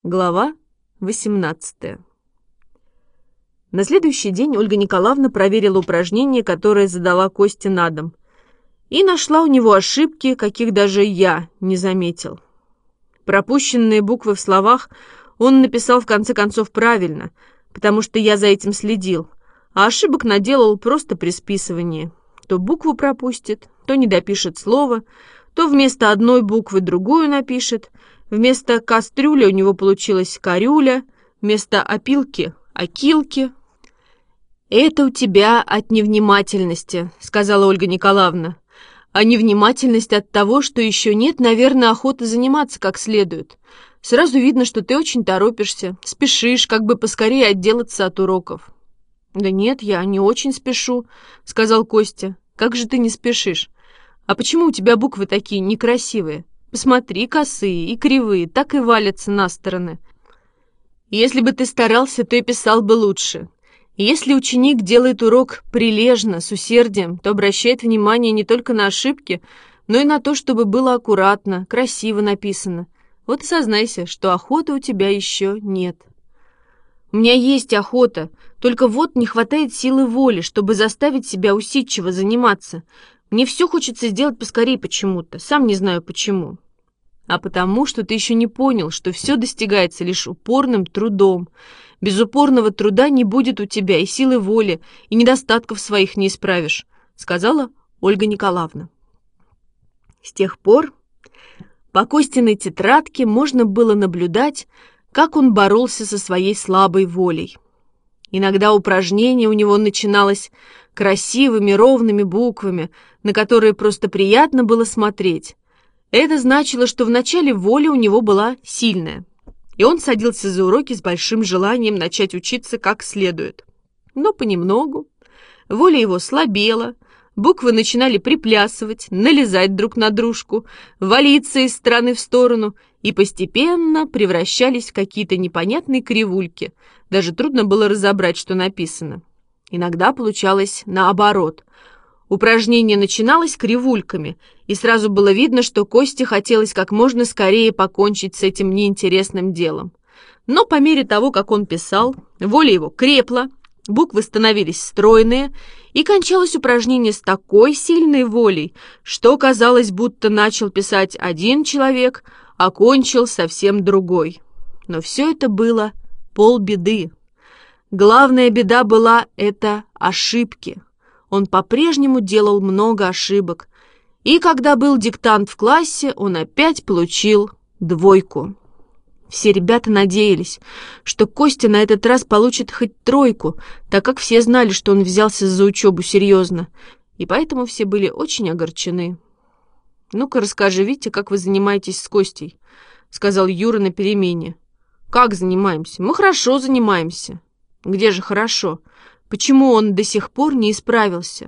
Глава 18. На следующий день Ольга Николаевна проверила упражнение, которое задала Косте на дом, и нашла у него ошибки, каких даже я не заметил. Пропущенные буквы в словах он написал в конце концов правильно, потому что я за этим следил, а ошибок наделал просто при списывании. То букву пропустит, то не допишет слово, то вместо одной буквы другую напишет. Вместо кастрюля у него получилась корюля, вместо опилки — окилки. «Это у тебя от невнимательности», — сказала Ольга Николаевна. «А невнимательность от того, что еще нет, наверное, охоты заниматься как следует. Сразу видно, что ты очень торопишься, спешишь, как бы поскорее отделаться от уроков». «Да нет, я не очень спешу», — сказал Костя. «Как же ты не спешишь? А почему у тебя буквы такие некрасивые? Посмотри, косые и кривые, так и валятся на стороны. Если бы ты старался, то и писал бы лучше. Если ученик делает урок прилежно, с усердием, то обращает внимание не только на ошибки, но и на то, чтобы было аккуратно, красиво написано. Вот и сознайся, что охоты у тебя еще нет». «У меня есть охота, только вот не хватает силы воли, чтобы заставить себя усидчиво заниматься. Мне все хочется сделать поскорее почему-то, сам не знаю почему». «А потому, что ты еще не понял, что все достигается лишь упорным трудом. Без упорного труда не будет у тебя и силы воли, и недостатков своих не исправишь», — сказала Ольга Николаевна. С тех пор по Костиной тетрадке можно было наблюдать, как он боролся со своей слабой волей. Иногда упражнение у него начиналось красивыми ровными буквами, на которые просто приятно было смотреть. Это значило, что в начале воля у него была сильная, и он садился за уроки с большим желанием начать учиться как следует. Но понемногу воля его слабела, буквы начинали приплясывать, налезать друг на дружку, валиться из стороны в сторону и постепенно превращались в какие-то непонятные кривульки. Даже трудно было разобрать, что написано. Иногда получалось наоборот. Упражнение начиналось кривульками, и сразу было видно, что Косте хотелось как можно скорее покончить с этим неинтересным делом. Но по мере того, как он писал, воля его крепла, буквы становились стройные, и кончалось упражнение с такой сильной волей, что казалось, будто начал писать один человек, а кончил совсем другой. Но все это было полбеды. Главная беда была — это ошибки. Он по-прежнему делал много ошибок, и когда был диктант в классе, он опять получил 2. Все ребята надеялись, что Костя на этот раз получит хоть 3, так как все знали, что он взялся за учебу серьезно, и поэтому все были очень огорчены. «Ну-ка, расскажи, Витя, как вы занимаетесь с Костей», — сказал Юра на перемене. «Как занимаемся? Мы хорошо занимаемся». «Где же хорошо? Почему он до сих пор не исправился?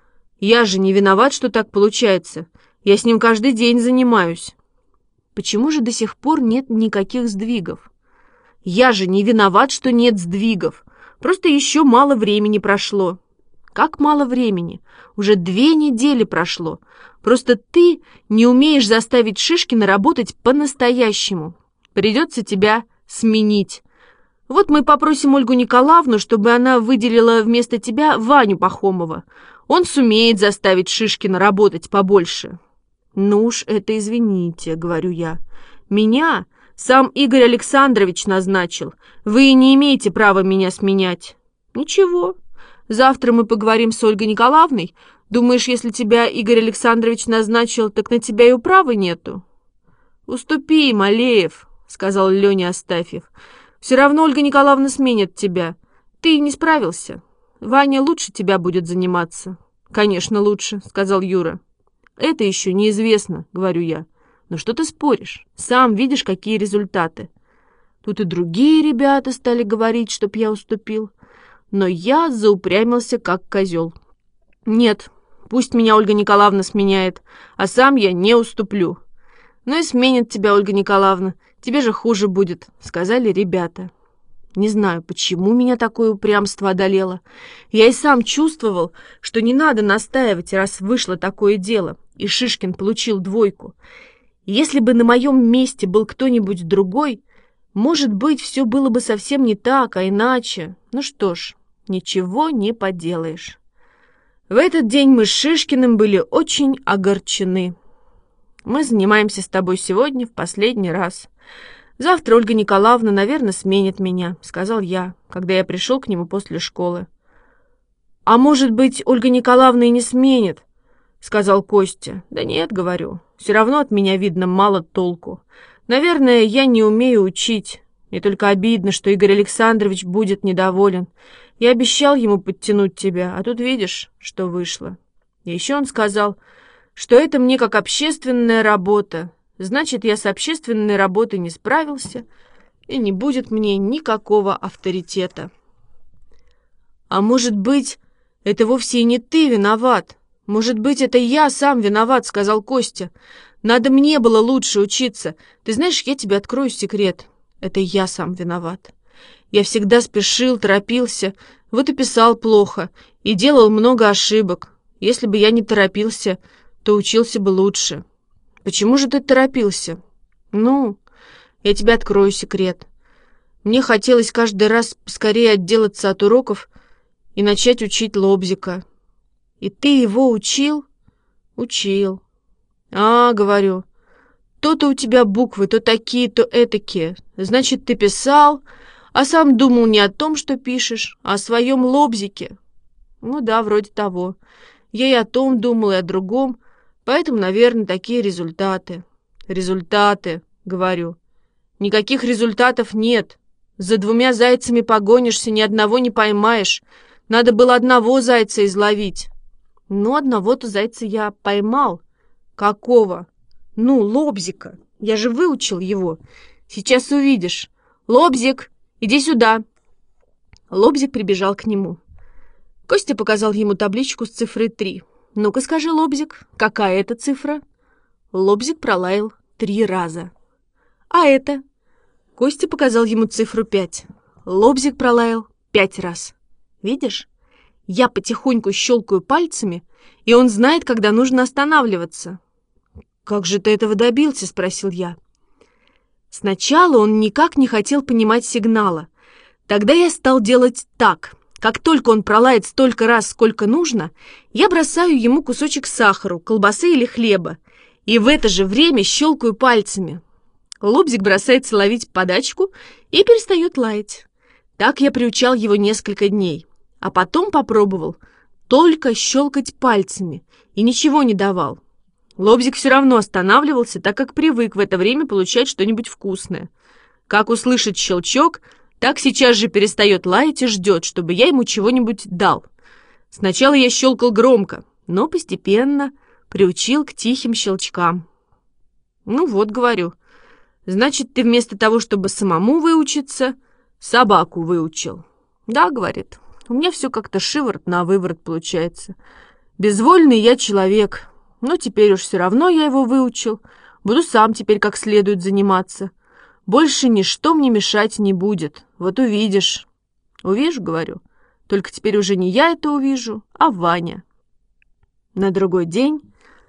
Я же не виноват, что так получается. Я с ним каждый день занимаюсь». «Почему же до сих пор нет никаких сдвигов?» «Я же не виноват, что нет сдвигов. Просто еще мало времени прошло». «Как мало времени? Уже 2 недели прошло. Просто ты не умеешь заставить Шишкина работать по-настоящему. Придется тебя сменить. Вот мы попросим Ольгу Николаевну, чтобы она выделила вместо тебя Ваню Пахомова. Он сумеет заставить Шишкина работать побольше». «Ну уж это извините», — говорю я. «Меня сам Игорь Александрович назначил. Вы не имеете права меня сменять». «Ничего. Завтра мы поговорим с Ольгой Николаевной. Думаешь, если тебя Игорь Александрович назначил, так на тебя и управы нету?» «Уступи, Малеев», — сказал Леня Астафьев. «Все равно Ольга Николаевна сменит тебя. Ты не справился. Ваня лучше тебя будет заниматься». «Конечно, лучше», — сказал Юра. «Это еще неизвестно», — говорю я. «Но что ты споришь? Сам видишь, какие результаты». Тут и другие ребята стали говорить, чтоб я уступил. Но я заупрямился, как козел. «Нет, пусть меня Ольга Николаевна сменяет, а сам я не уступлю». «Ну и сменит тебя Ольга Николаевна. Тебе же хуже будет», — сказали ребята. Не знаю, почему меня такое упрямство одолело. Я и сам чувствовал, что не надо настаивать, раз вышло такое дело, и Шишкин получил 2. Если бы на моем месте был кто-нибудь другой, Может быть, все было бы совсем не так, а иначе. Ну что ж, ничего не поделаешь. В этот день мы с Шишкиным были очень огорчены. Мы занимаемся с тобой сегодня в последний раз. Завтра Ольга Николаевна, наверное, сменит меня, сказал я, когда я пришел к нему после школы. А может быть, Ольга Николаевна и не сменит, сказал Костя. Да нет, говорю, все равно от меня видно мало толку. Наверное, я не умею учить. Мне только обидно, что Игорь Александрович будет недоволен. Я обещал ему подтянуть тебя, а тут видишь, что вышло. И еще он сказал, что это мне как общественная работа. Значит, я с общественной работой не справился, и не будет мне никакого авторитета. А может быть, это вовсе и не ты виноват? Может быть, это я сам виноват, сказал Костя. Надо мне было лучше учиться. Ты знаешь, я тебе открою секрет. Это я сам виноват. Я всегда спешил, торопился, вот и писал плохо, и делал много ошибок. Если бы я не торопился, то учился бы лучше. Почему же ты торопился? Ну, я тебе открою секрет. Мне хотелось каждый раз скорее отделаться от уроков и начать учить Лобзика. И ты его учил? Учил. А, говорю, то-то у тебя буквы, то такие, то этакие. Значит, ты писал, а сам думал не о том, что пишешь, а о своем Лобзике. Ну да, вроде того. Я и о том думал, и о другом, поэтому, наверное, такие результаты. Результаты, говорю. Никаких результатов нет. За 2 зайцами погонишься, ни одного не поймаешь. Надо было одного зайца изловить. Ну, одного-то зайца я поймал. Какого? Ну, Лобзика. Я же выучил его. Сейчас увидишь. Лобзик, иди сюда. Лобзик прибежал к нему. Костя показал ему табличку с цифрой 3. Ну-ка скажи, Лобзик, какая это цифра? Лобзик пролаял 3 раза. А это? Костя показал ему цифру 5. Лобзик пролаял 5 раз. Видишь? Я потихоньку щелкаю пальцами, и он знает, когда нужно останавливаться. «Как же ты этого добился?» — спросил я. Сначала он никак не хотел понимать сигнала. Тогда я стал делать так. Как только он пролает столько раз, сколько нужно, я бросаю ему кусочек сахара, колбасы или хлеба, и в это же время щелкаю пальцами. Лобзик бросается ловить подачку и перестает лаять. Так я приучал его несколько дней, а потом попробовал только щелкать пальцами и ничего не давал. Лобзик все равно останавливался, так как привык в это время получать что-нибудь вкусное. Как услышит щелчок, так сейчас же перестает лаять и ждет, чтобы я ему чего-нибудь дал. Сначала я щелкал громко, но постепенно приучил к тихим щелчкам. Ну вот, говорю, значит, ты вместо того, чтобы самому выучиться, собаку выучил. Да, говорит, у меня все как-то шиворот на выворот получается. Безвольный я человек. Но теперь уж все равно я его выучил. Буду сам теперь как следует заниматься. Больше ничто мне мешать не будет. Вот увидишь. Увижу, говорю. Только теперь уже не я это увижу, а Ваня. На другой день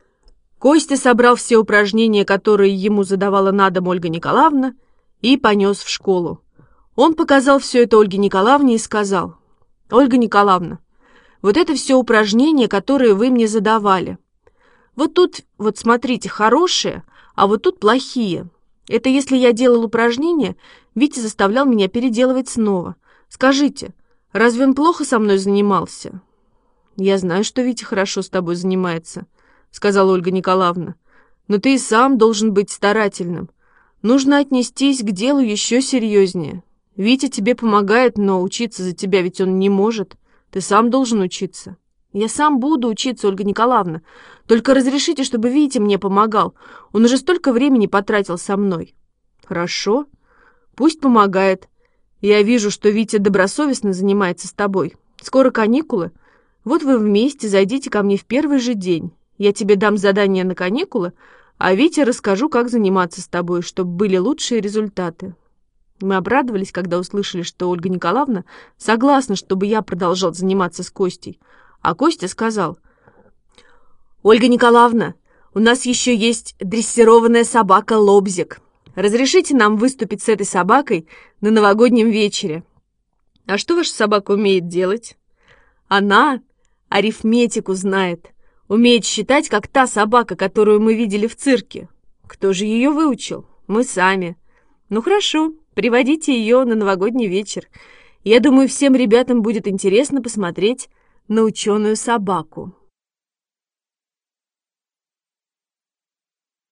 Костя собрал все упражнения, которые ему задавала на дом Ольга Николаевна, и понес в школу. Он показал все это Ольге Николаевне и сказал: «Ольга Николаевна, вот это все упражнения, которые вы мне задавали. Вот тут, вот смотрите, хорошие, а вот тут плохие. Это если я делал упражнения, Витя заставлял меня переделывать снова. Скажите, разве он плохо со мной занимался?» «Я знаю, что Витя хорошо с тобой занимается», — сказала Ольга Николаевна. «Но ты и сам должен быть старательным. Нужно отнестись к делу еще серьезнее. Витя тебе помогает, но учиться за тебя ведь он не может. Ты сам должен учиться». «Я сам буду учиться, Ольга Николаевна. Только разрешите, чтобы Витя мне помогал. Он уже столько времени потратил со мной». «Хорошо. Пусть помогает. Я вижу, что Витя добросовестно занимается с тобой. Скоро каникулы. Вот вы вместе зайдите ко мне в первый же день. Я тебе дам задание на каникулы, а Вите расскажу, как заниматься с тобой, чтобы были лучшие результаты». Мы обрадовались, когда услышали, что Ольга Николаевна согласна, чтобы я продолжал заниматься с Костей. А Костя сказал: «Ольга Николаевна, у нас еще есть дрессированная собака Лобзик. Разрешите нам выступить с этой собакой на новогоднем вечере». «А что ваша собака умеет делать?» «Она арифметику знает, умеет считать, как та собака, которую мы видели в цирке». «Кто же ее выучил?» «Мы сами». «Ну хорошо, приводите ее на новогодний вечер. Я думаю, всем ребятам будет интересно посмотреть на ученую собаку».